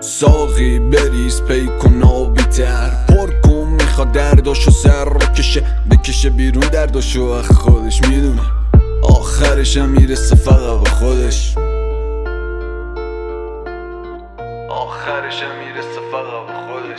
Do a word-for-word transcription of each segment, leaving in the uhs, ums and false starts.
ساقی بریز پی کن آبی تر پر کن، میخواد درداشو سر رو کشه بکشه بیرون درداشو از خودش میدونه آخرشم میرسه فقط به خودش آخرشم میرسه فقط به خودش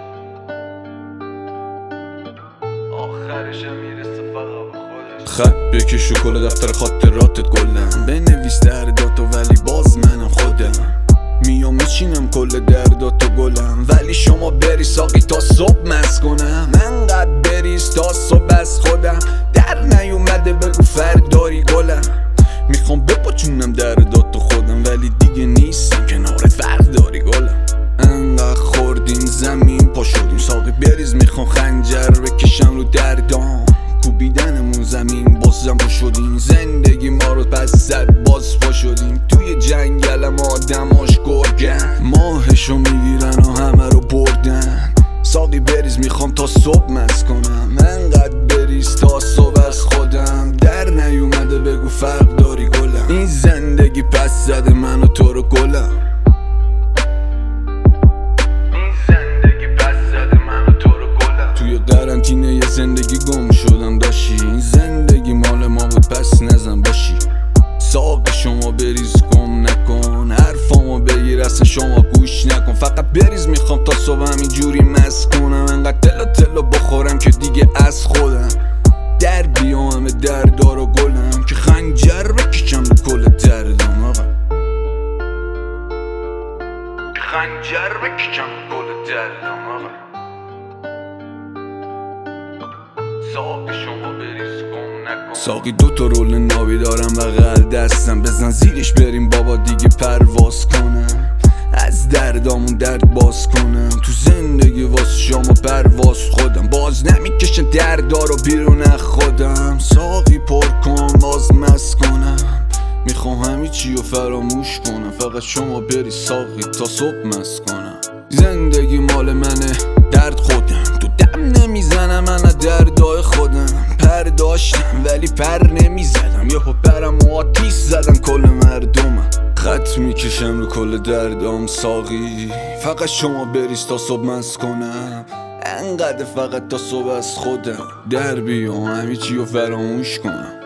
آخرشم میرسه فقط به خودش خط بکش و کل دفتر خاطراتت گلم بنویس درداتو ولی باز منم خودم میام میچینم کل درداتو گلم ولی شما بری ساقی تا صبح مست کنم انقدر بریز تا صبح از خودم در نیومده بگو فرداری گلم میخوام بپاچونم درداتو خودم ولی دیگه نیستم کنارت فرق داری گلم انقدر خوردیم زمین پا شدیم ساقی بریز میخوام خنجر بکشم رو دردام کوبیدنمون زمین بازم پا شدیم زندگی ما رو پس زد باز پا شدیم توی جنگلم آدماش گرگن ماهشو میگیرن و همه رو بردن ساقی بریز میخوام تا صبح مست کنم انقدر بریز تا صبح از خودم در نیومده بگو فرق داری گلم این زندگی پس زده من و تو رو گلم توی قرنطینه یه زندگی گم شدم داشتی این زندگی مال ما بود پس نزن باشی ساقی شما بریز گم نکن حرفامو بگیر اصلا شما گوش نکن فقط بریز میخوام تا صبح همینجوری مست کنم انقدر تلا تلا بخورم که دیگه از خودم در بیام همه دردار و گلم که خنجر بکشم به کل دردم آقا خنجر بکشم به کل دردم آقا ساقی شما بریز گم نکن ساقی دوتا رول نابی دارم بغل دستم بزن زیرش بریم بابا دیگه پرواز کنم از دردامون درد باز کنم تو زندگی واسه شما پرواز خودم باز نمیکشم دردارو بیرون از خودم ساقی پر کن باز مست کنم میخوام همه چی رو فراموش کنم فقط شما بری ساقی تا صبح مست کنم زندگی مال منه درد خودم تو دم نمیزنم من دردای خودم پر داشتم ولی پر نمیزدم یهو پرم و آتیش زدن کل مردمم خط میکشم رو کل دردام ساقی فقط شما بریز تا صبح مست کنم انقدر فقط تا صبح از خودم در بیام همه چی رو فراموش کنم